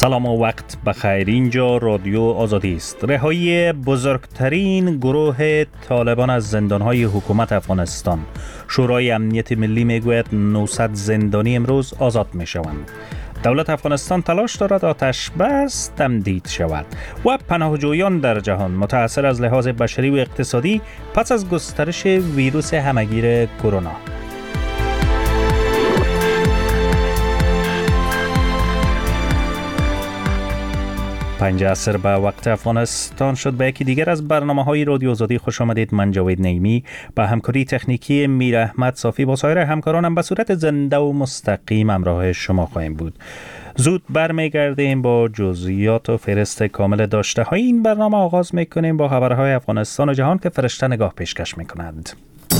سلام و وقت بخیر. اینجا رادیو آزادی است. رهایی بزرگترین گروه طالبان از زندانهای حکومت افغانستان. شورای امنیت ملی میگوید 900 زندانی امروز آزاد میشوند. دولت افغانستان تلاش دارد آتش بس تمدید شود و پناهجویان در جهان متأثر از لحاظ بشری و اقتصادی پس از گسترش ویروس همهگیر کرونا. 5 عصر به وقت افغانستان شد. به یکی دیگر از برنامه‌های رادیو آزادی خوش آمدید. من جاوید نیمی با همکاری تکنیکی میر احمد صافی با سایر همکارانم به صورت زنده و مستقیم همراه شما خواهیم بود. زود برمیگردیم با جزئیات و فهرست کامل داشته های این برنامه. آغاز میکنیم با خبرهای افغانستان و جهان که فرشته نگاه پیشکش میکنند.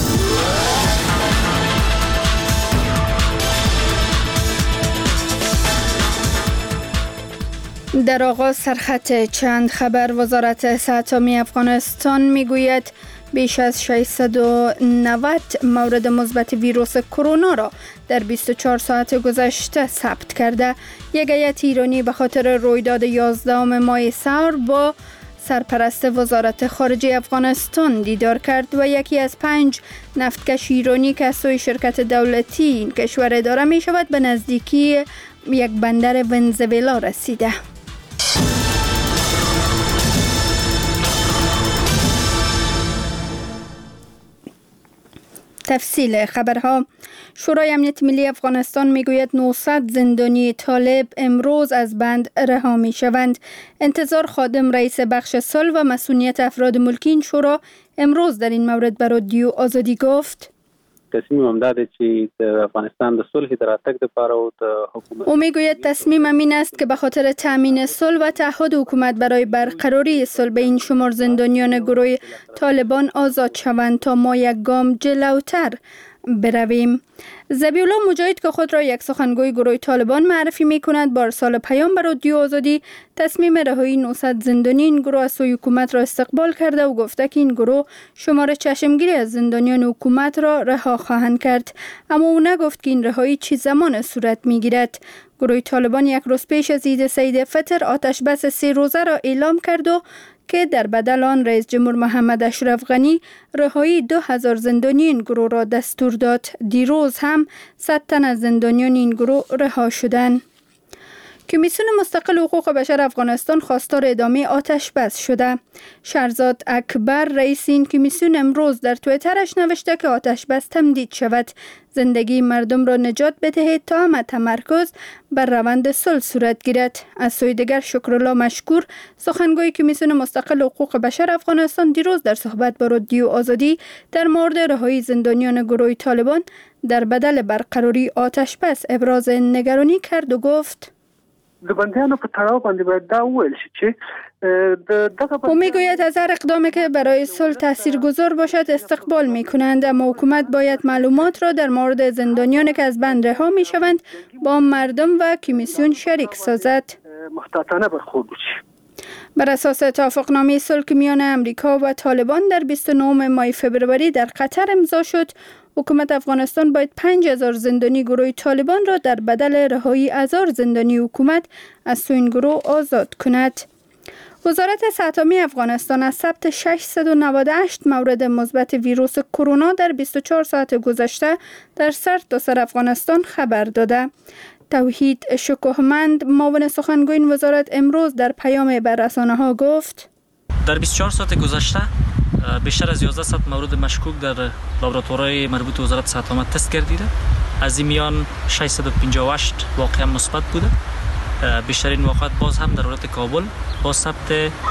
در آغاز سرخط چند خبر. وزارت صحت عامه افغانستان میگوید بیش از 690 مورد مثبت ویروس کرونا را در 24 ساعت گذشته ثبت کرده. یک هیئت ایرانی به خاطر رویداد 11 ماه سور با سرپرست وزارت خارجه افغانستان دیدار کرد و یکی از 5 نفتکش ایرانی که از سوی شرکت دولتی این کشور اداره می شود به نزدیکی یک بندر ونزوئلا رسیده. تفصیل خبرها. شورای امنیت ملی افغانستان میگوید 900 زندانی طالب امروز از بند رها می شوند. انتظار خادم رئیس بخش صلح و مسئولیت افراد ملکی این شورا امروز در این مورد بر رادیو آزادی گفت تصمیم داده چې د افغانستان د صلح د راتګ لپاره او د حکومت او میگوید تصمیمم این است که به خاطر تامین صلح و تعهد حکومت برای برقراری صلح به این شمار زندانیان گروه طالبان آزاد شوند تا ما یک گام جلوتر برویم. ذبیح الله مجاهد که خود را یک سخنگوی گروه طالبان معرفی می کند با ارسال پیام بر رادیو آزادی تصمیم رهایی 900 زندانی این گروه از سوی حکومت را استقبال کرده و گفته که این گروه شمار چشمگیری از زندانیان حکومت را رها خواهند کرد، اما او نگفت که این رهایی چه زمان صورت می گیرد. گروه طالبان یک روز پیش از عید سید فطر آتش بس 3 روزه را اعلام کرد و که در بدل آن رئیس جمهور محمد اشرف غنی رهایی 2000 زندانی این گروه را دستور داد. دیروز هم 100 تن از زندانیان این گروه رها شدند. کمیسیون مستقل حقوق بشر افغانستان خواستار ادامه آتش بس شده. شهرزاد اکبر رئیس این کمیسیون امروز در توییترش نوشته که آتش بس تمدید شود، زندگی مردم را نجات بدهید تا همه تمرکز بر روند صلح صورت گیرد. از سوی دیگر شکرالله مشکور سخنگوی کمیسیون مستقل حقوق بشر افغانستان دیروز در صحبت با رادیو آزادی در مورد رهایی زندانیان گروه طالبان در بدل برقراری آتش بس ابراز نگرانی کرد و گفت د بندیانو په تړاو باندې باید دا وویل شي چې او میگوید از هر اقدامی که برای صلح تاثیرگذار باشد استقبال میکنند، اما حکومت باید معلومات را در مورد زندانیانی که از بند رها میشوند با مردم و کمیسیون شریک سازد. محتاطانه برخورد بشه. بر اساس توافقنامه صلح که میان امریکا و طالبان در 29 ماه فوریه در قطر امضا شد، حکومت افغانستان باید 5000 زندانی گروه طالبان را در بدل رهایی 1000 زندانی حکومت از سوی این گروه آزاد کند. وزارت صحت عامه افغانستان از ثبت 698 مورد مثبت ویروس کرونا در 24 ساعت گذشته در سرتاسر افغانستان خبر داده. توحید شکوهمند معاون سخنگوی این وزارت امروز در پیام بر رسانه‌ها گفت در 24 ساعت گذشته بیشتر از 1100 مورد مشکوک در لابراتوارهای مربوط به وزارت صحت عامه تست گردیده. از این میان 658 واقعا مثبت بوده. بیشترین واقعات باز هم در ولایت کابل با ثبت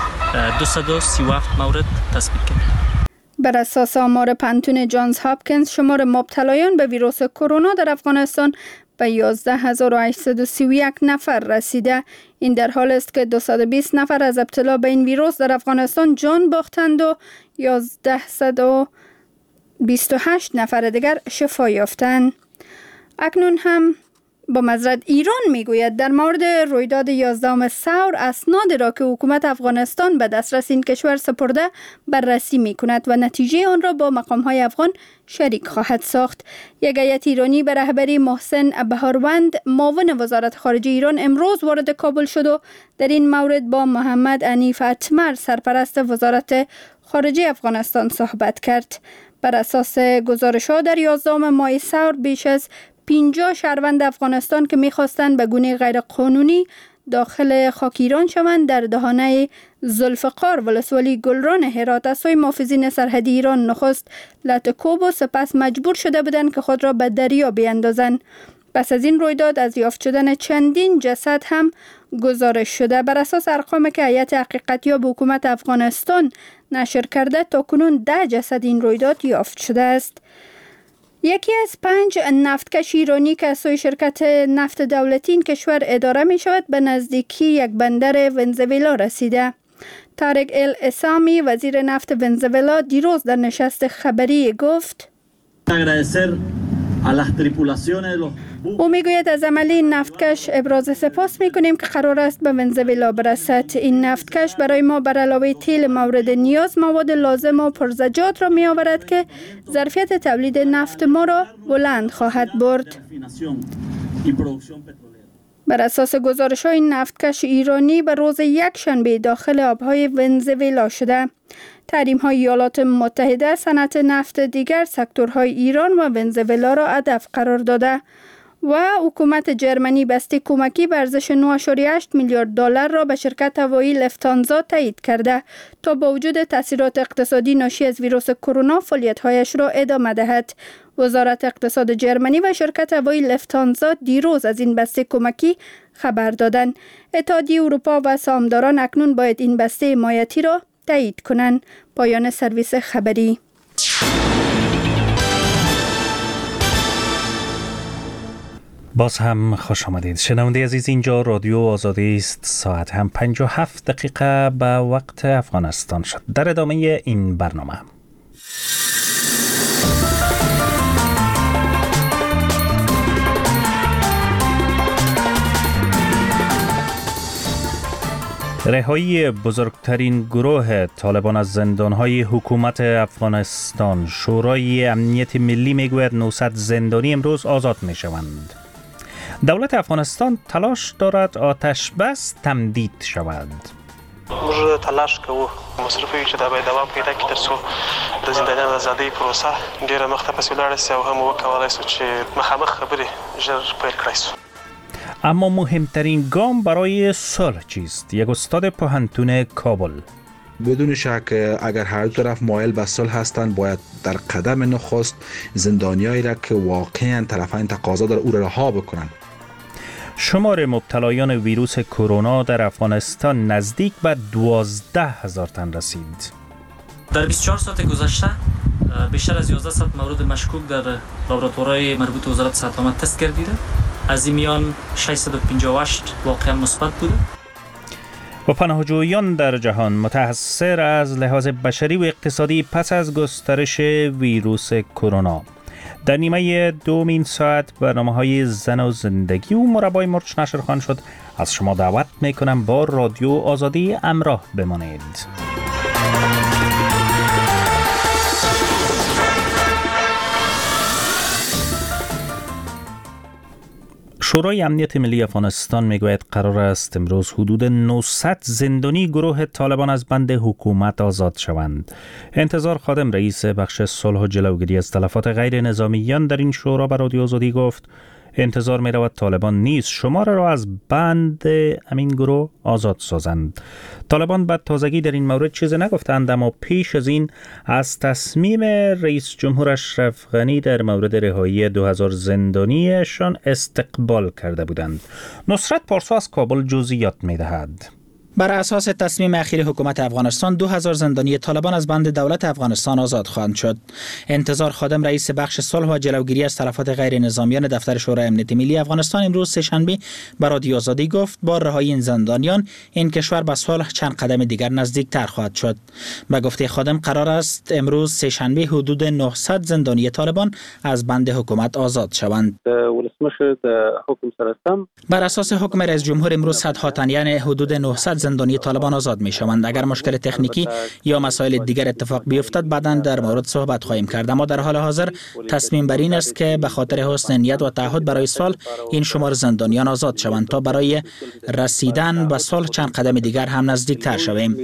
237 مورد تثبیت کرد. بر اساس آمار پنتون جانز هاپکینز شمار مبتلایان به ویروس کرونا در افغانستان به 11831 نفر رسیده. این در حال است که 220 نفر از ابتلا به این ویروس در افغانستان جان باختند و 1128 نفر دیگر شفا یافتند. اکنون هم با معذرت ایران میگوید در مورد رویداد 11 ثور اسناد را که حکومت افغانستان به دسترس این کشور سپرده بررسی میکند و نتیجه آن را با مقام‌های افغان شریک خواهد ساخت. یک هیئت ایرانی به رهبری محسن بهاروند معاون وزارت خارجه ایران امروز وارد کابل شد و در این مورد با محمد عنیف اتمر سرپرست وزارت خارجه افغانستان صحبت کرد. بر اساس گزارش‌ها در 11 ماه ثور بیش از 50 شهروند افغانستان که می‌خواستند به گونه غیرقانونی داخل خاک ایران شوند در دهانه ذوالفقار ولسوالی گلران هرات از سوی محافظین سرحدی ایران نخست لطکوب و سپس مجبور شده بودند که خود را به دریا بیاندازند. پس از این رویداد از یافت شدن چندین جسد هم گزارش شده. بر اساس ارقامی که هیئت حقیقتیاب حکومت افغانستان نشر کرده تاکنون 10 جسد این رویداد یافت شده است. یکی از 5 نفتکش ایرانی که از سوی شرکت نفت دولتی این کشور اداره می شود به نزدیکی یک بندر ونزوئلا رسیده. طارق الاسامی وزیر نفت ونزوئلا دیروز در نشست خبری گفت او میگوید از عمل این نفتکش ابراز سپاس میکنیم که قرار است به ونزوئلا برسد. این نفتکش برای ما بر علاوه تیل مورد نیاز مواد لازم و پرزجاج را می آورد که ظرفیت تولید نفت ما را بلند خواهد برد. بر اساس گزارش های این نفتکش ایرانی به روز یکشنبه داخل آبهای ونزوئلا شده. تحریم های ایالات متحده صنعت نفت دیگر سکتورهای ایران و ونزوئلا را هدف قرار داده و حکومت جرمنی بسته کمکی به ارزش 9.8 میلیارد دلار را به شرکت هوایی لفتانزا تایید کرده تا با وجود تاثیرات اقتصادی ناشی از ویروس کرونا فعالیت‌هایش را ادامه دهد. وزارت اقتصاد جرمنی و شرکت هوایی لفتانزا دیروز از این بسته کمکی خبر دادند. اتحادیه اروپا و سهامداران اکنون باید این بسته حمایتی را تایید کنند. پایان سرویس خبری. باز هم خوش آمدید شنونده عزیز، اینجا رادیو آزادی است. ساعت هم 57 دقیقه به وقت افغانستان شد. در ادامه این برنامه رهایی بزرگترین گروه طالبان از زندانهای حکومت افغانستان. شورای امنیت ملی میگوید 900 زندانی امروز آزاد می شوند. دولت افغانستان تلاش دارد آتش بس تمدید شود. موږ تلاش کوو مصرفي چې دا به دوام پیدا کړي ترڅو د زندانیانو آزادۍ پروسه ډیره مخته پسې ولاړه سي او هم وکولای شو چې مخامخ خبرې ژر پیل کړای شو. اما مهمترین گام برای صلح چیست؟ یک استاد پوهنتون کابل: بدون شک اگر هر دو طرف مایل به صلح هستند باید در قدم نخست زندانیایی را که واقعا طرفین تقاضا دارند او را رها بکنند. شمار مبتلایان ویروس کرونا در افغانستان نزدیک به 12,000 تن رسید. در 24 ساعت گذشته بیشتر از 1100 مورد مشکوک در لابراتوارهای مربوط به وزارت صحت عامه تست گردیده. از این میان 658 واقعا مثبت بوده. و پناهجویان در جهان متاثر از لحاظ بشری و اقتصادی پس از گسترش ویروس کرونا. در نیمه دومین ساعت برنامه‌های زن و زندگی و مربای مرچ نشر خواهند شد. از شما دعوت میکنم با رادیو آزادی همراه بمانید. شورای امنیت ملی افغانستان میگوید قرار است امروز حدود 900 زندانی گروه طالبان از بند حکومت آزاد شوند. انتظار خادم رئیس بخش صلح و جلوگیری از تلفات غیر نظامیان در این شورا به رادیو آزادی گفت انتظار می رود طالبان نیز شمار را از بند همین گروه آزاد سازند. طالبان بعد تازگی در این مورد چیزی نگفتند، اما پیش از این از تصمیم رئیس جمهور اشرف غنی در مورد رهایی 2000 زندانیشان استقبال کرده بودند. نصرت پارسا از کابل جزئیات می دهد. بر اساس تصمیم اخیر حکومت افغانستان 2000 زندانی طالبان از بند دولت افغانستان آزاد خواهند شد. انتظار خادم رئیس بخش صلح و جلوگیری از تلفات غیر نظامیان دفتر شورای امنیت ملی افغانستان امروز سه‌شنبه به رادیو آزادی گفت با رهایی این زندانیان این کشور به صلح چند قدم دیگر نزدیکتر خواهد شد. به گفته خادم قرار است امروز سه‌شنبه حدود 900 زندانی طالبان از بند حکومت آزاد شوند. بر اساس حکم رئیس جمهور امروز صدها تن یعنی حدود 900 زندانی طالبان آزاد می شوند. اگر مشکل تکنیکی یا مسائل دیگر اتفاق بیفتد بعداً در مورد صحبت خواهیم کرد، اما در حال حاضر تصمیم بر این است که به خاطر حسن نیت و تعهد برای صلح این شمار زندانیان آزاد شوند تا برای رسیدن به صلح چند قدم دیگر هم نزدیکتر شویم.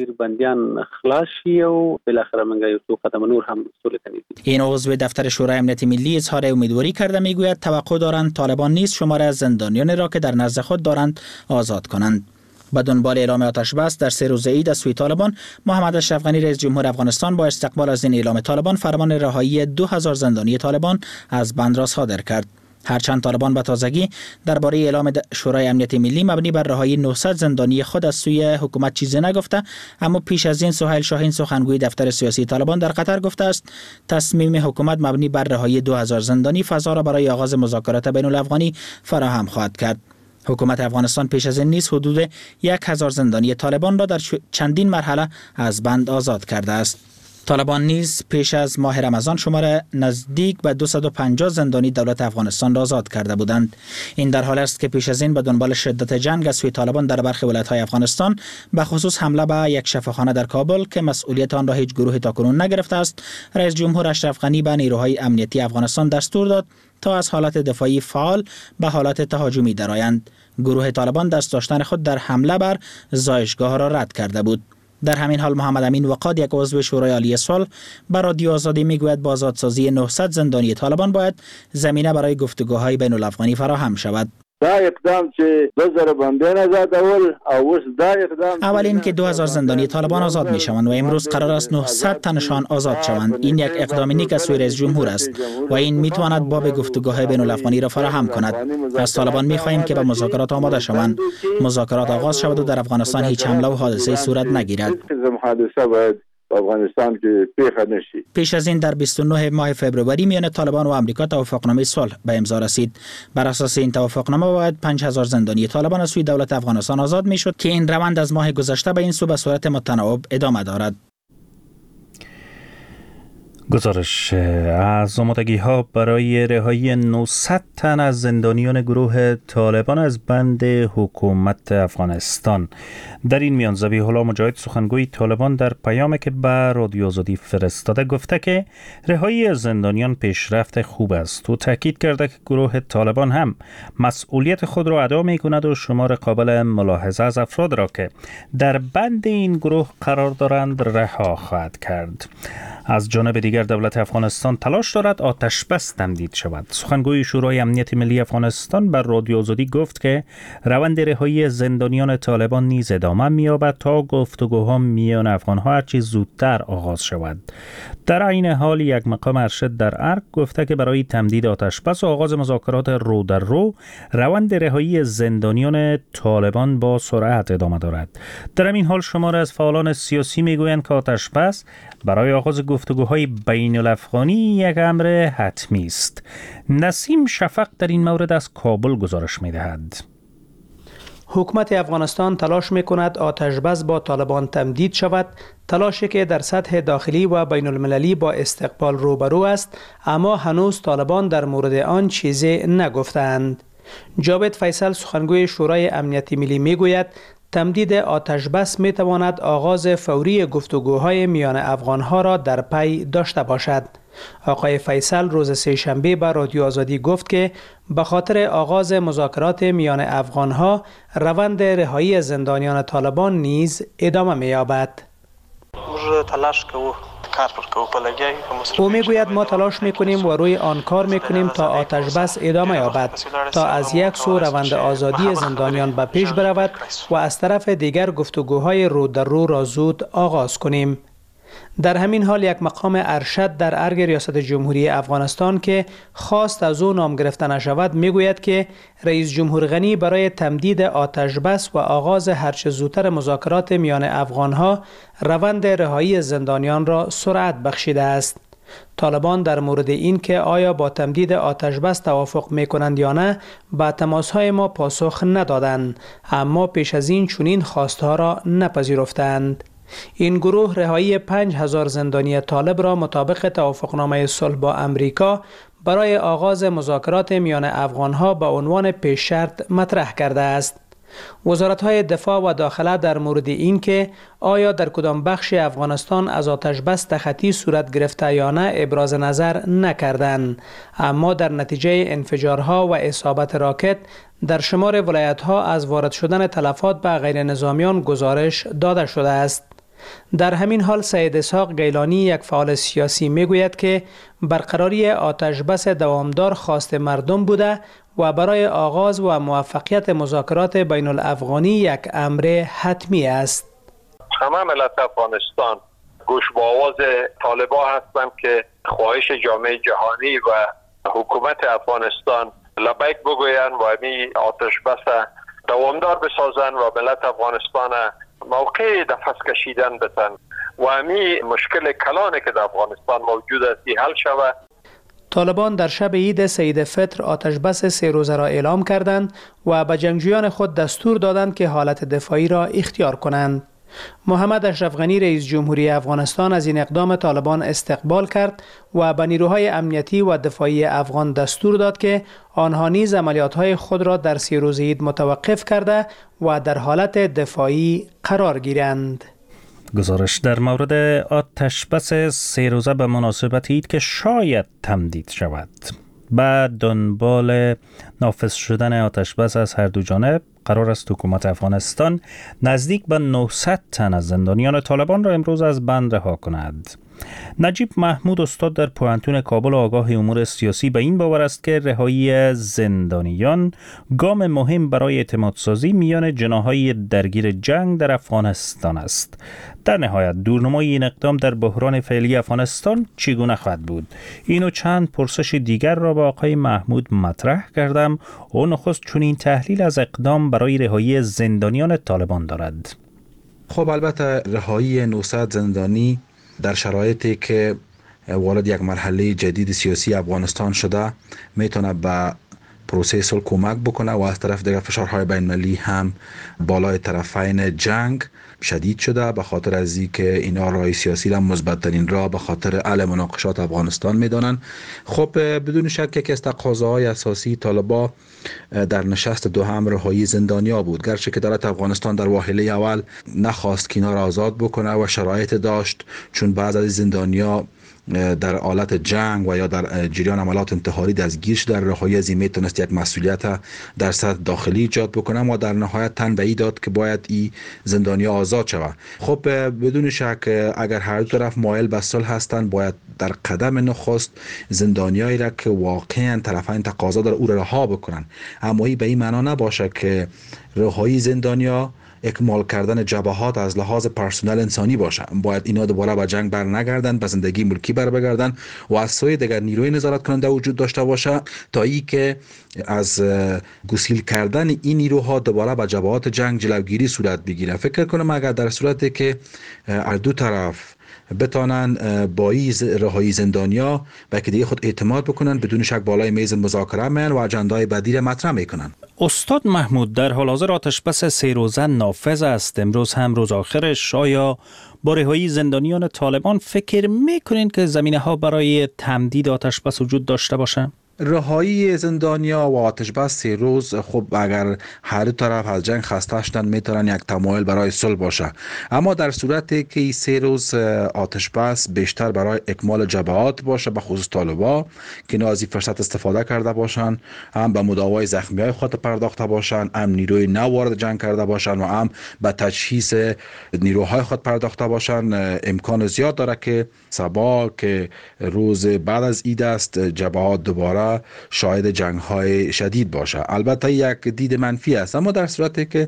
این عضو دفتر شورای امنیت ملی اظهار امیدواری کرده، میگوید توقع دارند طالبان نیز شمار از زندانیان را که در نزد خود دارند آزاد کنند. به دنبال اعلام آتش بس در 3 روزه ای از سوی طالبان، محمد اشرف غنی رئیس جمهور افغانستان با استقبال از این اعلام طالبان فرمان رهایی 2000 زندانی طالبان از بند را صادر کرد. هرچند طالبان به تازگی درباره اعلام شورای امنیت ملی مبنی بر رهایی 900 زندانی خود از سوی حکومت چیزی نگفته، اما پیش از این سهیل شاهین سخنگوی دفتر سیاسی طالبان در قطر گفته است تصمیم حکومت مبنی بر رهایی 2000 زندانی فضا را برای آغاز مذاکرات بین الافغانی فراهم خواهد کرد. حکومت افغانستان پیش از این نیز حدود 1000 زندانی طالبان را در چندین مرحله از بند آزاد کرده است. طالبان نیز پیش از ماه رمضان شمار نزدیک به 250 زندانی دولت افغانستان را آزاد کرده بودند. این در حالی است که پیش از این به دنبال شدت جنگ از سوی طالبان در برخی ولایت‌های افغانستان به خصوص حمله به یک شفاخانه در کابل که مسئولیت آن را هیچ گروهی تاکنون نگرفته است، رئیس جمهور اشرف غنی به نیروهای امنیتی افغانستان دستور داد تا از حالت دفاعی فعال به حالت تهاجمی درآیند. گروه طالبان دست داشتن خود در حمله بر زایشگاه را رد کرده بود. در همین حال محمد امین وقاد یک عضو شورای عالی صلح به رادیو آزادی میگوید با آزادسازی 900 زندانی طالبان باید زمینه برای گفتگوهای بین الافغانی فراهم شود. اول این که 2000 زندانی طالبان آزاد می شوند و امروز قرار است 900 تنشان آزاد شوند. این یک اقدام نیک از سوی رئیس جمهور است و این می تواند باب گفتگوهای بین الافغانی را فراهم کند. از طالبان می خواهیم که به مذاکرات آماده شوند. مذاکرات آغاز شود و در افغانستان هیچ حمله و حادثه صورت نگیرد. افغانستان که پیش نشي. پیش از این در 29 ماه فوریه میان طالبان و آمریکا توافقنامه صلح به امضا رسید. بر اساس این توافقنامه باید 5000 زندانی طالبان از سوی دولت افغانستان آزاد میشد که این روند از ماه گذشته به این سو به صورت متناوب ادامه دارد. گزارش از آمادگی ها برای رهایی 900 تن از زندانیان گروه طالبان از بند حکومت افغانستان. در این میان ذبیح الله مجاهد سخنگوی طالبان در پیامی که به رادیو آزادی فرستاده گفته که رهایی زندانیان پیشرفت خوب است و تاکید کرده که گروه طالبان هم مسئولیت خود را ادا می کند و شمار قابل ملاحظه از افراد را که در بند این گروه قرار دارند رها خواهد کرد. از جانب دیگر دولت افغانستان تلاش دارد آتش بس تمدید شود. سخنگوی شورای امنیت ملی افغانستان بر رادیو آزادی گفت که روند رهایی زندانیان طالبان نیز ادامه می‌یابد تا گفتگوها میان افغان‌ها هرچه زودتر آغاز شود. در عین حال یک مقام ارشد در ارگ گفته که برای تمدید آتش بس و آغاز مذاکرات رو در رو روند رهایی زندانیان طالبان با سرعت ادامه دارد. در همین حال شمار از فعالان سیاسی میگویند که آتش بس برای آغاز گفتگوهای بین الافغانی یک امر حتمی است. نسیم شفق در این مورد از کابل گزارش می‌دهد. حکومت افغانستان تلاش می‌کند آتش بس با طالبان تمدید شود، تلاشی که در سطح داخلی و بین المللی با استقبال روبرو است، اما هنوز طالبان در مورد آن چیزی نگفتند. جاوید فیصل سخنگوی شورای امنیت ملی میگوید تمدید آتش بس می تواند آغاز فوری گفتگوهای میان افغانها را در پی داشته باشد. آقای فیصل روز سه‌شنبه به رادیو آزادی گفت که به خاطر آغاز مذاکرات میان افغانها روند رهایی زندانیان طالبان نیز ادامه می یابد. او میگوید ما تلاش میکنیم و روی آن کار میکنیم تا آتش بس ادامه یابد، تا از یک سو روند آزادی زندانیان به پیش برود و از طرف دیگر گفتگوهای رو در رو را زود آغاز کنیم. در همین حال یک مقام ارشد در ارگ ریاست جمهوری افغانستان که خواست از او نام گرفته نشود میگوید که رئیس جمهور غنی برای تمدید آتش بس و آغاز هرچه زودتر مذاکرات میان افغانها روند رهایی زندانیان را سرعت بخشیده است. طالبان در مورد این که آیا با تمدید آتش بس توافق میکنند یا نه به تماسهای ما پاسخ ندادند، اما پیش از این چنین خواستها را نپذیرفتند. این گروه رهایی 5000 زندانی طالب را مطابق توافقنامه صلح با امریکا برای آغاز مذاکرات میان افغانها به عنوان پیش شرط مطرح کرده است. وزارت‌های دفاع و داخله در مورد این که آیا در کدام بخش افغانستان از آتش بس تخطی صورت گرفته یا نه ابراز نظر نکردند، اما در نتیجه انفجارها و اصابت راکت در شمار ولایت‌ها از وارد شدن تلفات به غیر نظامیان گزارش داده شده است. در همین حال سید اسحاق گیلانی یک فعال سیاسی میگوید که برقراری آتش بس دوامدار خواست مردم بوده و برای آغاز و موفقیت مذاکرات بین الافغانی یک امر حتمی است. همه ملت افغانستان گوش به آواز طالبان هستند که خواهش جامعه جهانی و حکومت افغانستان لبیک بگویند و می آتش بس دوامدار بسازند و ملت افغانستان موقع نفس کشیدن بتن و همی مشکل کلانی که در افغانستان موجود است حل شود. طالبان در شب عید سید فطر آتش بس 3 روزه را اعلام کردند و به جنگجویان خود دستور دادند که حالت دفاعی را اختیار کنند. محمد اشرف غنی رئیس جمهوری افغانستان از این اقدام طالبان استقبال کرد و به نیروهای امنیتی و دفاعی افغان دستور داد که آنها نیز عملیات‌های خود را در 3 روز عید متوقف کرده و در حالت دفاعی قرار گیرند. گزارش در مورد آتش بس 3 روزه به مناسبت عید که شاید تمدید شود. بعد دنبال نافذ شدن آتش بس از هر دو جانب قرار است حکومت افغانستان نزدیک به 900 تن از زندانیان طالبان را امروز از بند رها کند. نجیب محمود استاد در پوهنتون کابل آگاه امور سیاسی به این باور است که رهایی زندانیان گام مهم برای اعتمادسازی میان جناح‌های درگیر جنگ در افغانستان است. در نهایت دورنمای این اقدام در بحران فعلی افغانستان چگونه خواهد بود؟ اینو چند پرسش دیگر را با آقای محمود مطرح کردم و نخست چنین تحلیل از اقدام برای رهایی زندانیان طالبان دارد. خب البته رهایی 900 زندانی در شرایطی که وارد یک مرحله جدید سیاسی افغانستان شده میتونه به پروسه صلح کمک بکنه و از طرف دیگر فشارهای بین المللی هم بالای طرفین جنگ شدید شده به خاطر از اینکه اینا راه سیاسی را مثبت‌ترین راه به خاطر حل مناقشات افغانستان میدانن. خب بدون شک یکی از تقاضاهای اساسی طالبان در نشست دوم رهایی زندانیا بود، گرچه که دولت افغانستان در واحله اول نخواست که اینا را آزاد بکنه و شرایط داشت، چون بعض از زندانیا در حالت جنگ و یا در جریان عملیات انتحاری دستگیر شده. در رهایی از این میتونست یک مسئولیت در سطح داخلی ایجاد بکنه و در نهایت تن به این داد که باید این زندانیا آزاد شود. خب بدون شک اگر هر دو طرف مایل به صلح هستند باید در قدم نخست زندانیایی را که واقعا طرفین تقاضا داره او را رها بکنن، اما این به این معنا نباشه که رهایی زندانیا اکمال کردن جبهات از لحاظ پرسنل انسانی باشه. باید اینا دوباره به جنگ بر نگردن، به زندگی ملکی بر بگردن و از سوی دیگر نیروی نظارت کننده وجود داشته باشه تا ای که از گسیل کردن این نیروها دوباره به جبهات جنگ جلوگیری صورت بگیره. فکر کنم اگر در صورتی که هر دو طرف بتانن با این رهایی زندانیا به که دیگه خود اعتماد بکنن، بدون شک بالای میز مذاکره میان و اجندای بدیل مطرح میکنن. استاد محمود، در حال حاضر آتش بس 3 روزه نافذ است، امروز هم روز آخرش. آیا با رهایی زندانیان طالبان فکر میکنین که زمینه ها برای تمدید آتش بس وجود داشته باشه؟ رهایی زندانیا و آتش بس 3 روز خب اگر هر دو طرف از جنگ خسته شدن میتونن یک تمایل برای صلح باشه، اما در صورتی که 3 روز آتش بس بیشتر برای اکمال جبهات باشه، به خصوص طالبان که از این فرصت استفاده کرده باشن، هم به مداوای زخمیای خود پرداخته باشن، هم نیروی نو وارد جنگ کرده باشن و هم به تجهیز نیروهای خود پرداخته باشن، امکان زیاد داره که صبح که روز بعد از عید است جبهات دوباره و شاهد جنگ‌های شدید باشه. البته یک دید منفی است، اما در صورتی که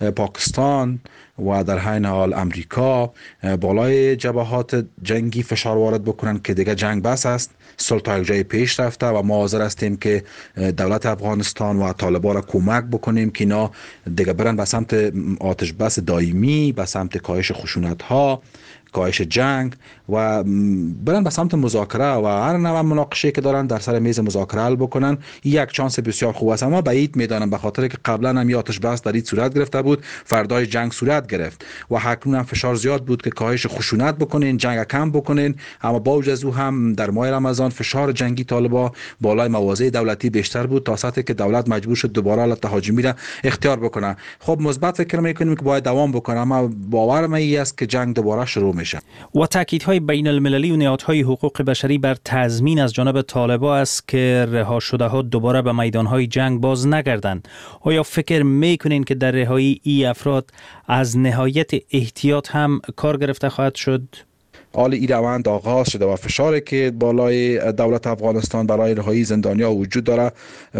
پاکستان و در حین حال امریکا بالای جبهات جنگی فشار وارد بکنن که دیگه جنگ بس است، صلح تا یک جای پیش رفته و ما حاضر هستیم که دولت افغانستان و طالبان را کمک بکنیم که اینا دیگه برن به سمت آتش بس دائمی، به سمت کاهش خشونت‌ها، کاهش جنگ و برن به سمت مذاکره و هر نوع مناقشه که دارن در سر میز مذاکره حل بکنن. یک چانس بسیار خوب است، اما بعید میدانم، به خاطر که قبلا هم آتش بس در این صورت گرفته بود، فردای جنگ صورت گرفت و اکنون هم فشار زیاد بود که کاهش خشونت بکنین، جنگ کم بکنین، اما با وجود از او هم در ماه رمضان فشار جنگی طالبان بالای مواضع دولتی بیشتر بود تا سطحی که دولت مجبور شد دوباره حالت تهاجمی را اختیار بکنه. خب مثبت فکر میکنیم که باید دوام بکنه، اما باور من است که جنگ دوباره شروع میشه. و تاکیدهای بین المللی و نهادهای حقوق بشری بر تضمین از جانب طالبان است که رها شده ها دوباره به میدانهای جنگ باز نگردند. آیا فکر میکنین که در رهایی ای افراد از نهایت احتیاط هم کار گرفته خواهد شد؟ حال این روند آغاز شده و فشاری که بالای دولت افغانستان برای رهایی زندانیا وجود داره،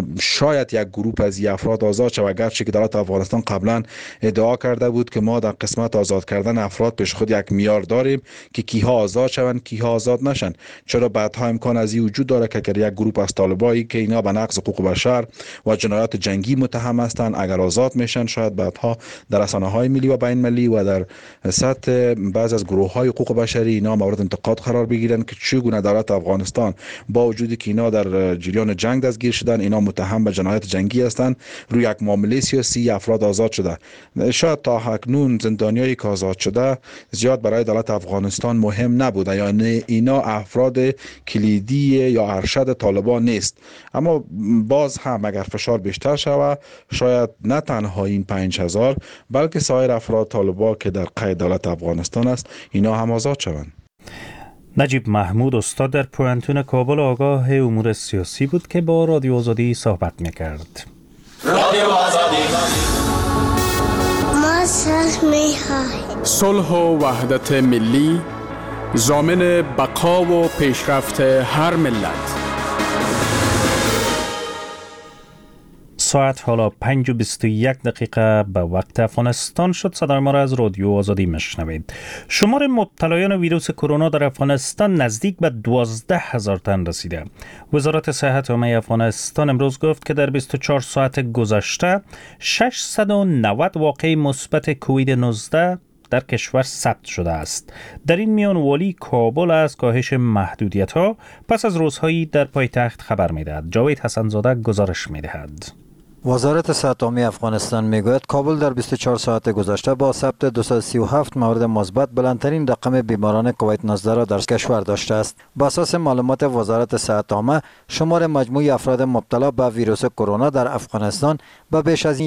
شاید یک گروه از این افراد آزاد شود، گرچه که دولت افغانستان قبلا ادعا کرده بود که ما در قسمت آزاد کردن افراد پیش خود یک معیار داریم که کیها آزاد شوند کیها آزاد نشن. چرا بعدها امکان از این وجود داره که اگر یک گروه از طالبایی که اینا به نقض حقوق بشر و جنایات جنگی متهم هستند اگر آزاد میشن، شاید بعدها در رسانه‌های ملی و بین المللی و در سطح بعض از گروه‌های حقوق بشری اینا مورد انتقاد قرار بگیرن که چگونه دولت افغانستان با وجودی که اینا در جریان جنگ دستگیر شدن، اینا متهم به جنایات جنگی هستند، روی یک معامله سیاسی افراد آزاد شده. شاید تا اکنون زندانیایی که آزاد شده زیاد برای دولت افغانستان مهم نبوده، یعنی اینا افراد کلیدی یا ارشد طالبان نیست. اما باز هم اگر فشار بیشتر شود، شاید نه تنها این 5000 بلکه سایر افراد طالبان که در قید دولت افغانستان است اینا هم آزاد شوند. نجیب محمود استاد در پوانتون کابل آگاه امور سیاسی بود که با رادیو آزادی صحبت میکرد. رادیو آزادی ما صلح و وحدت ملی ضامن بقا و پیشرفت هر ملت. ساعت حالا 5:21 به وقت افغانستان شد. صدای ما را از رادیو آزادی میشنوید. شمار مبتلایان ویروس کرونا در افغانستان نزدیک به 12,000 تن رسیده. وزارت صحت عامه افغانستان امروز گفت که در 24 ساعت گذشته 690 واقعه مثبت کووید 19 در کشور ثبت شده است. در این میان والی کابل از کاهش محدودیت‌ها پس از روزهایی در پایتخت خبر می‌دهد. جاوید حسن‌زاده گزارش می‌دهد. وزارت صحت عامه افغانستان میگوید کابل در 24 ساعت گذشته با ثبت 237 مورد مثبت بلندترین رقم بیماران کووید 19 را در کشور داشته است. بر اساس معلومات وزارت صحت عامه، شمار مجموعی افراد مبتلا به ویروس کرونا در افغانستان به بیش از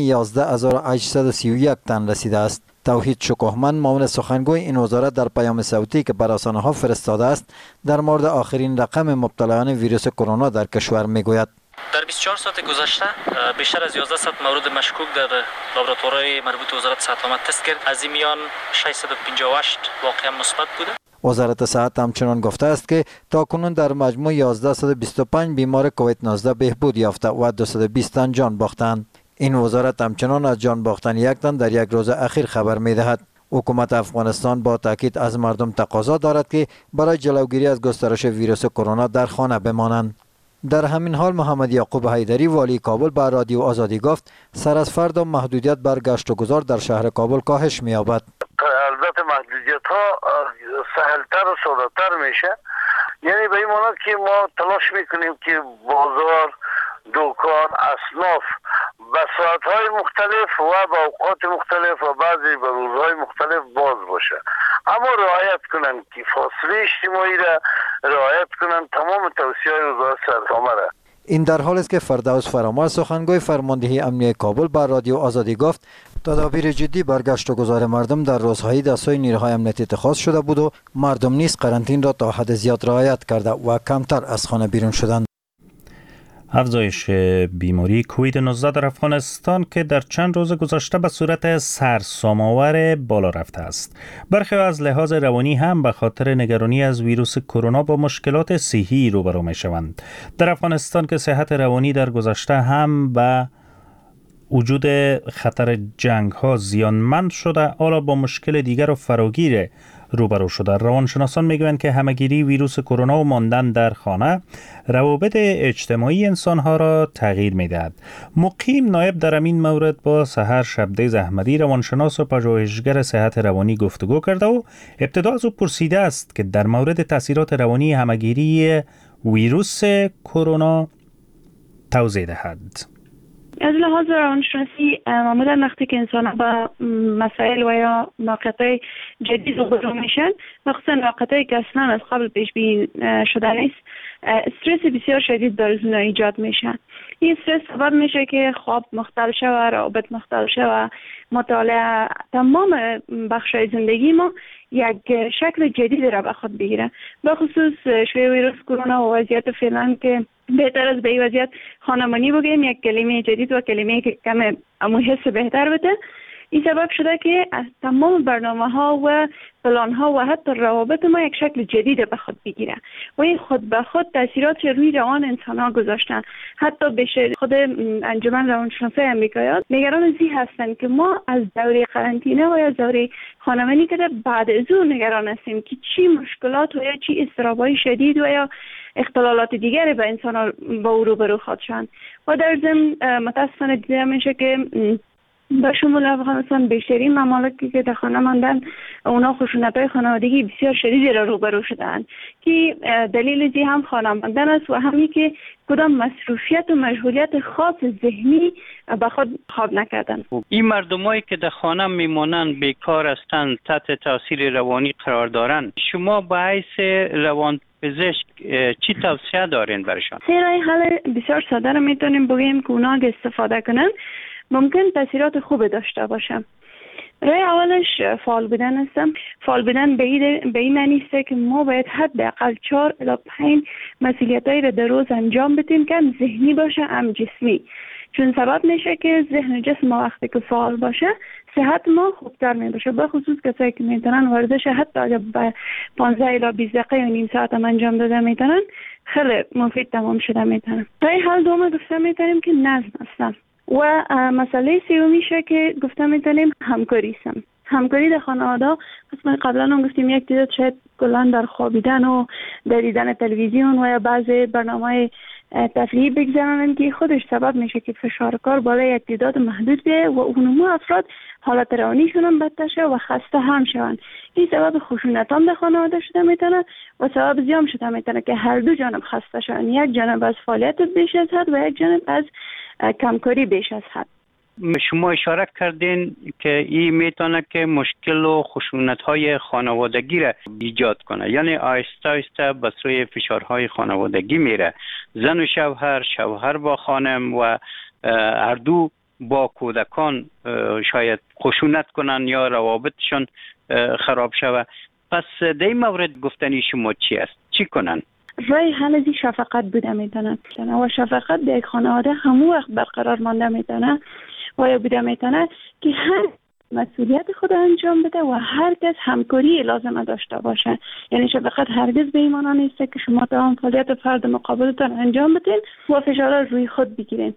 11831 تن رسیده است. توحید شکوهمند معاون سخنگوی این وزارت در پیام صوتی که بر رسانه‌ها فرستاده است در مورد آخرین رقم مبتلایان ویروس کرونا در کشور میگوید در 24 ساعت گذشته بیشتر از 1100 مورد مشکوک در لابراتوارهای مربوط وزارت صحت عامه تست کرد. از این میان 658 واقعا مثبت بوده. وزارت صحت همچنان گفته است که تاکنون در مجموع 1125 بیمار کووید 19 بهبود یافته و 220 تن جان باختند. این وزارت همچنان از جان باختن یک تن در یک روز اخیر خبر می‌دهد. حکومت افغانستان با تاکید از مردم تقاضا دارد که برای جلوگیری از گسترش ویروس کرونا در خانه بمانند. در همین حال محمد یعقوب حیدری والی کابل به رادیو آزادی گفت سر از فردا محدودیت بر گشت و گذار در شهر کابل کاهش می‌یابد. البته محدودیت ها سهلتر و ساده‌تر میشه، یعنی به این معنی که ما تلاش میکنیم که بازار، دکان، اصناف به ساعت‌های مختلف و به اوقات مختلف و بعضی به روزهای مختلف باز باشه، اما رعایت کنن که فاصله اجتماعی را رعایت کنن، تمام توصیه‌های وزارت صحت عامه را. این در حالی است که فردوس فرامرز سخنگوی فرماندهی امنیه کابل بر رادیو آزادی گفت تدابیر جدی بر گشت و گذار مردم در روزهای دستای نیروهای امنیتی اتخاذ شده بود و مردم نیز قرنطینه را تا حد زیاد رعایت کرده و کمتر از خانه بیرون شدند. افزایش بیماری کووید 19 در افغانستان که در چند روز گذشته به صورت سرسام‌آور بالا رفته است. برخی از لحاظ روانی هم به خاطر نگرانی از ویروس کرونا با مشکلات صحی روبرو می‌شوند. در افغانستان که صحت روانی در گذشته هم به وجود خطر جنگ‌ها زیانمند شده، حالا با مشکل دیگر و فراگیر روبرو شده. روانشناسان میگویند که همگیری ویروس کرونا و ماندن در خانه روابط اجتماعی انسانها را تغییر میدهد. مقیم نایب در این مورد با سحر شبدیز احمدی روانشناس و پژوهشگر صحت روانی گفتگو کرده و ابتدا از او پرسیده است که در مورد تاثیرات روانی همگیری ویروس کرونا توضیح دهد. از لحاظ روانشناسی معمولا وقتی که انسان با مسائل و یا موقعیت جدید روبرو میشن، مخصوصا موقعیتی که اصلا از قبل پیش بینی شده نیست، استرس بسیار شدید براشون ایجاد میشه. این استرس سبب میشه که خواب مختل شود، روابط مختل شود، مطالعه، تمام بخشای زندگی ما یک شکل جدید را به خود بگیره. به خصوص شوی ویروس کرونا و وضعیت فعلا که بهتر از به این وضعیت خانمانی بگیم، یک کلمه جدید و کلمه که کم حس بهتر بده. این سبب شده که از تمام برنامه ها و پلان ها و حتی روابط ما یک شکل جدید به خود بگیره و این خود به خود تاثیرات روی روان انسان ها گذاشتن. حتی بشه خود انجمن روانشناسای امریکایی نگران از این هستند که ما از دوره قرنطینه و یا دوره خانمانی که بعد از اون نگران هستیم که چی مشکلات و یا چی اضطرابای شدید و یا اختلالات دیگری به انسان ها با او روبرو خواهد شدن. و در ضمن متاسفانه دیده میشه که به شمول افغانستان بیشترین ممالکی که در خانه ماندن اونا خشونت‌های خانوادگی بسیار شدیدی را روبرو شدن که دلیل زی هم خانه ماندن است و همی که کدام مصروفیت و مشغولیت خاص ذهنی به خود خواب نکردن. این مردمایی که در خانه میمونن بیکار هستند، تحت تاثیر روانی قرار دارن، شما به حیث روان پزشک چی توصیه دارین برشان؟ سه راه حل بسیار ساده را میتونیم بگیم که اونا استفاده کنن ممکن تاثیرات خوب داشته باشه. راه اولش فعال بودن هستم. فعال بودن به این معنی است که ما باید حداقل 4 الی 5 مسئولیتایی را در روز انجام بدیم که هم ذهنی باشه هم جسمی، چون سبب میشه که ذهن و جسم ما وقتی که فعال باشه صحت ما خوبتر می باشه. به خصوص کسایی که میتونن ورزش حتی اگر به 15 الی 20 دقیقه یا نیم ساعت هم انجام داده میتونن، خیلی مفید تمام شده میتونن. راه حل دوم گفته میتونیم که نظم هستم و مسئله سومیشه که گفته میتونیم همکاری هستم. همکاری در خانواده، ما قبلا هم گفتیم یک تعداد شاید کلان در خوابیدن و در دیدن تلویزیون و یا بعضی برنامه تفریحی بگذارن که خودش سبب میشه که فشار کار بالای یک تعداد محدود بیه و اونمو افراد حالت روانیشون هم بدتر شه و خسته هم شون. این سبب خشونت هم در خانواده شده میتونه و سبب زیام شده میتونه که هر دو جانب خسته شون، یک جانب از فعالیت بیش از حد و یک جانب از کمکاری بیش از حد. شما اشاره کردین که این میتونه که مشکل و خشونت‌های خانوادگی را ایجاد کنه، یعنی آهسته آهسته به سوی فشارهای خانوادگی میره. زن و شوهر، شوهر با خانم و هر دو با کودکان شاید خشونت کنن یا روابطشون خراب شوه. پس در این مورد گفتنی شما چی است؟ چی کنن؟ راه حل از شفقت بوده میتونه و شفقت در یک خانواده همون وقت برقرار مانده میتونه و یا بوده میتونه که هر مسئولیت خود انجام بده و هر کس همکاری لازم داشته باشه. یعنی شفقت هرگز به این معنی نیست که شما تمام فعالیت فرد مقابلتان انجام بدین و فشار روی خود بگیرین.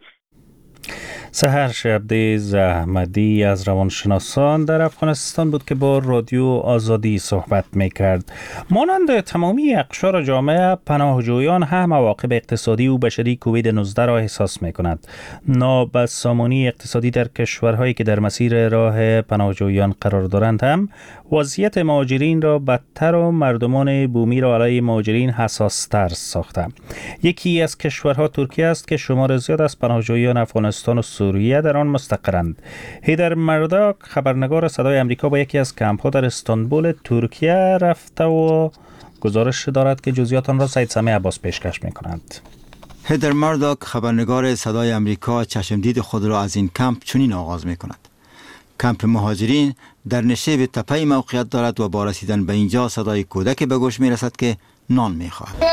سحر شبدیز احمدی از روانشناسان در افغانستان بود که با رادیو آزادی صحبت میکرد. مانند تمامی اقشار جامعه، پناهجویان هم عواقب اقتصادی و بشری کووید 19 را احساس میکنند. نابسامانی اقتصادی در کشورهایی که در مسیر راه پناهجویان قرار دارند هم وضعیت مهاجرین را بدتر و مردمان بومی را علیه مهاجرین حساستر ساخته. یکی از کشورها ترکیه است که شمار زیاد از پناهجویان افغانستان و سوریه در آن مستقرند. هیدر مرداک، خبرنگار صدای امریکا، با یکی از کمپ‌ها در استانبول ترکیه رفته و گزارش دارد که جزئیات آن را سید سمیع عباس پیشکش می‌کند. هیدر مرداک، خبرنگار صدای امریکا، چشمدید خود را از این کمپ چنین آغاز می‌کند. کمپ مهاجرین در نشیب تپه موقعیت دارد و با رسیدن به اینجا صدای کودک به گوش می رسد که نان می خواهد.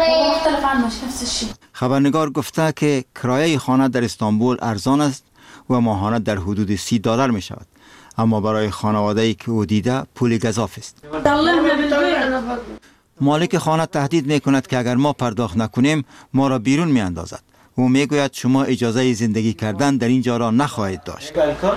خبرنگار گفته که کرایه خانه در استانبول ارزان است و ماهانه در حدود $30 می شود، اما برای خانواده‌ای که او دیده پول گزاف است. مالک خانه تهدید می کند که اگر ما پرداخت نکنیم ما را بیرون می اندازد. او می گوید شما اجازه زندگی کردن در اینجا را نخواهید داشت.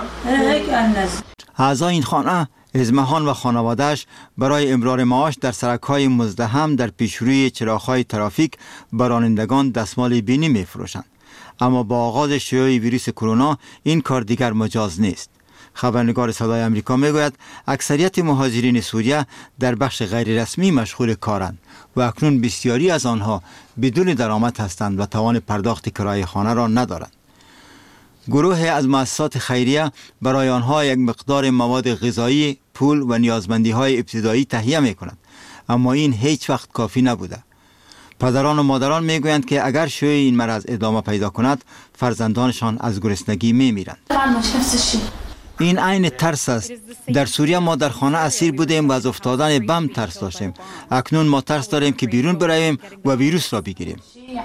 اعضای این خانه، ازمهان و خانواده‌اش برای امرار معاش در سرک‌های مزدحم در پیشروی چراغ‌های ترافیک به رانندگان دستمال بینی می فروشند. اما با آغاز شیوع ویروس کرونا این کار دیگر مجاز نیست. خبرنگار صدای آمریکا میگوید اکثریت مهاجرین سوریه در بخش غیر رسمی مشغول کارند و اکنون بسیاری از آنها بدون درآمد هستند و توان پرداخت کرایه خانه را ندارند. گروه از مؤسسات خیریه برای آنها یک مقدار مواد غذایی، پول و نیازمندی‌های ابتدایی تهیه می‌کند، اما این هیچ وقت کافی نبوده. پدران و مادران میگویند که اگر شیوع این مرض ادامه پیدا کند، فرزندانشان از گرسنگی میمیرند. این عین ترس است. در سوریه ما در خانه اسیر بودیم و از افتادن بم ترس داشتیم. اکنون ما ترس داریم که بیرون برویم و ویروس را بگیریم.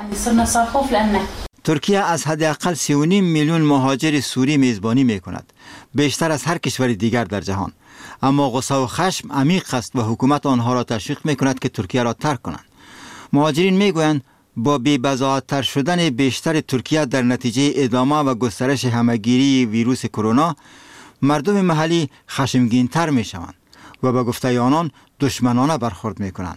ترکیه از حداقل 3.5 میلیون مهاجر سوری میزبانی میکند، بیشتر از هر کشور دیگر در جهان. اما غصه و خشم عمیق است و حکومت آنها را تشویق میکند که ترکیه را ترک کنند. مهاجرین میگویند با بی‌بضاعت‌تر شدن بیشتر ترکیه در نتیجه ادامه و گسترش همه‌گیری ویروس کرونا، مردم محلی خشمگین‌تر میشوند و به گفته آنان دشمنانه برخورد میکنند.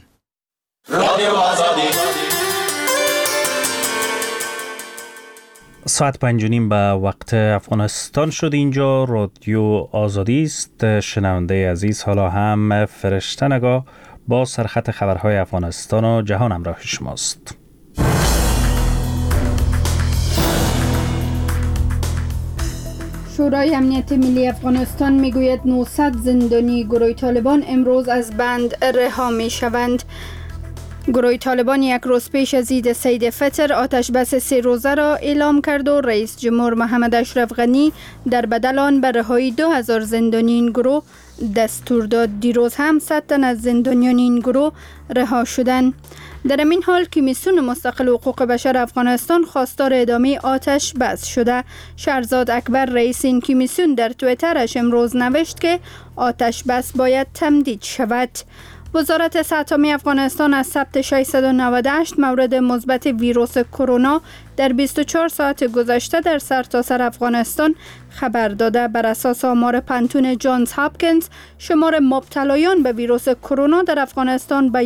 ساعت 5:30 به وقت افغانستان شد. اینجا رادیو آزادی است. شنونده عزیز، حالا هم فرشته نگاه با سرخط خبرهای افغانستان و جهان همراه شماست. شورای امنیت ملی افغانستان میگوید 900 زندانی گروه طالبان امروز از بند رها می شوند. گروه طالبان یک روز پیش از عید سید فطر آتش بس 3 روزه را اعلام کرد و رئیس جمهور محمد اشرف غنی در بدل آن به رهایی 2000 زندانی این گروه دستور داد. دیروز هم 100 تن از زندانیان این گروه رها شدند. در این حال کمیسیون مستقل حقوق بشر افغانستان خواستار ادامه آتش بس شده. شهرزاد اکبر رئیس این کمیسیون در توییترش امروز نوشت که آتش بس باید تمدید شود. وزارت صحت عامه افغانستان از ثبت 698 مورد مثبت ویروس کرونا در 24 ساعت گذشته در سرتاسر افغانستان خبر داده. بر اساس آمار پنتون جانز هاپکینز، شمار مبتلایان به ویروس کرونا در افغانستان به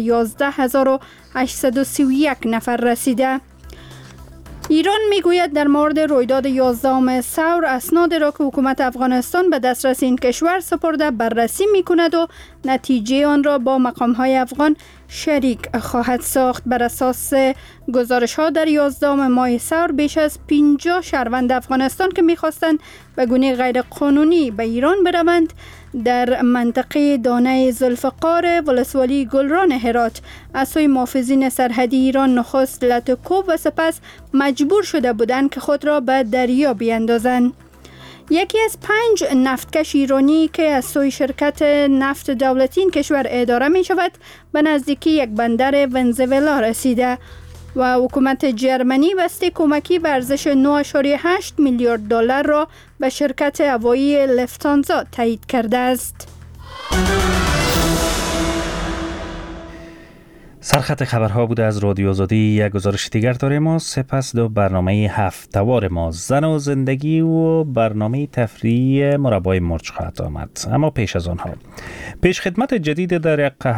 11831 نفر رسیده. ایران میگوید در مورد رویداد 11 ثور اسناد را که حکومت افغانستان به دسترس این کشور سپرده بررسی میکند و نتیجه آن را با مقامهای افغان شریک خواهد ساخت. بر اساس گزارش ها در 11 ماه ثور بیش از 50 شهروند افغانستان که میخواستند به گونه غیر قانونی به ایران بروند در منطقه دانه ذوالفقار ولسوالی گلران هرات از سوی محافظین سرحدی ایران نخست لطکوب و سپس مجبور شده بودند که خود را به دریا بیاندازند. یکی از 5 نفتکش ایرانی که از سوی شرکت نفت دولتی این کشور اداره می شود به نزدیکی یک بندر ونزوئلا رسیده و حکومت جرمنی بسته کمکی به ارزش 9.8 میلیارد دلار را به شرکت هوایی لفتانزا تایید کرده است. سرخط خبرها بوده از رادیو آزادی. یک گزارش دیگر داریم ما سپس دو برنامه هفته‌وار ما زن و زندگی و برنامه تفریحی مربای مرچ خواهد آمد. اما پیش از آنها پیش خدمت جدید در یک